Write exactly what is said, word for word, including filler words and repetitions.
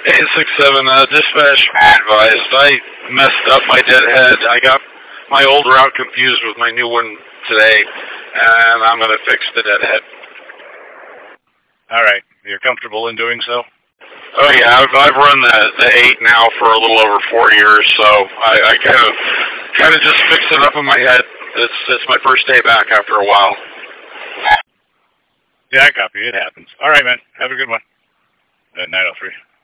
eight six seven, uh, dispatch advised. I messed up my deadhead. I got my old route confused with my new one today, and I'm going to fix the deadhead. All right. You're comfortable in doing so? Oh, yeah. I've, I've run the, the eight now for a little over four years, so I, I kind of kind of just fixed it up in my head. It's, it's my first day back after a while. Yeah, I copy. It happens. All right, man. Have a good one. At nine oh three.